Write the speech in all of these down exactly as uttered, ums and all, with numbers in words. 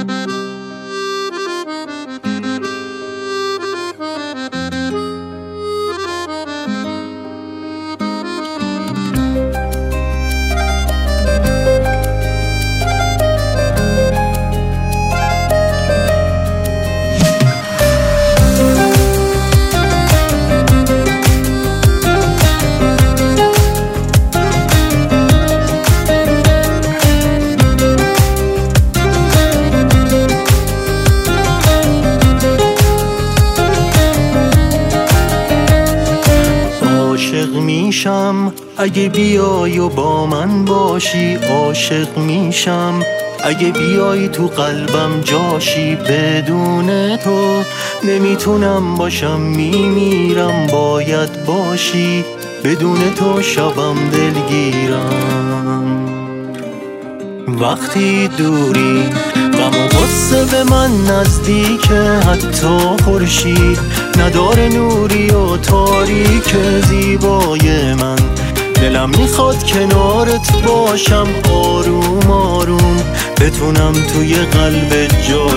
عاشق میشم اگه بیای و با من باشی، عاشق میشم اگه بیای تو قلبم جاشی. بدون تو نمیتونم باشم، میمیرم باید باشی. بدون تو شبم دلگیرم. وقتی دوری غم و غصه به من نزدیکه، حتی خورشید نداره نوری و تاریک زیبای من. دلم میخواد کنارت باشم، آروم آروم بتونم توی قلب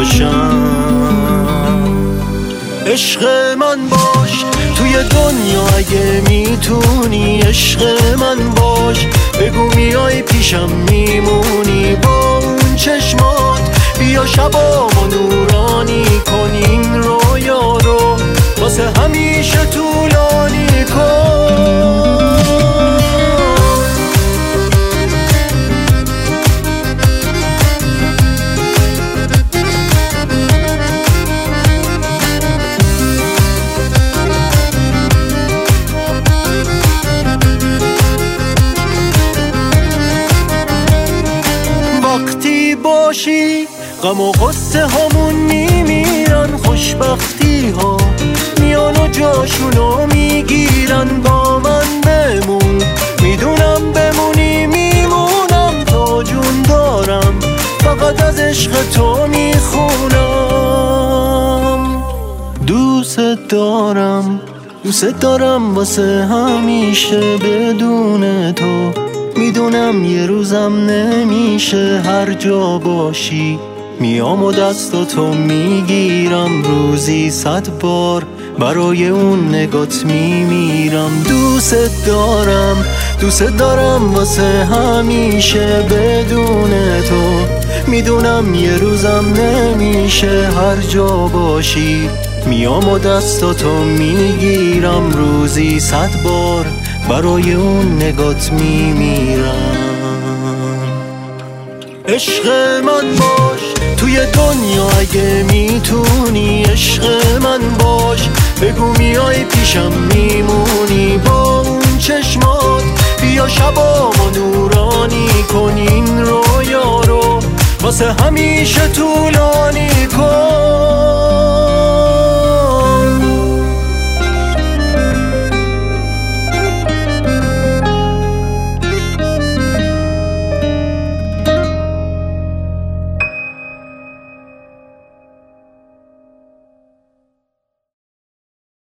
جاشم. عشق من باش توی دنیا اگه میتونی، عشق من باش بگو میای پیشم میمونی. با اون چشمات بیا شبامو نورانی کن، این رویا رو واسه همیشه طولانی کن. وقتی باشی غم و غصه همون میمیرن، خوشبختی ها میان و جاشونو میگیرن. با من بمون میدونم بمونی میمونم، تا جون دارم فقط از عشق تو میخونم. دوست دارم دوست دارم واسه همیشه. بدون تو میدونم یه روزم نمیشه. هر جا باشی میام و دستاتو میگیرم، روزی صد بار برای اون نگات میمیرم. دوست دارم دوست دارم واسه همیشه. بدون تو میدونم یه روزم نمیشه. هر جا باشی میام و دستاتو میگیرم، روزی صد بار برای اون نگات میمیرم. عشق من باش توی دنیا اگه میتونی، عشق من باش بگو میای پیشم میمونی. با اون چشمات بیا شبامو نورانی کن، این رویا رو واسه همیشه طولانی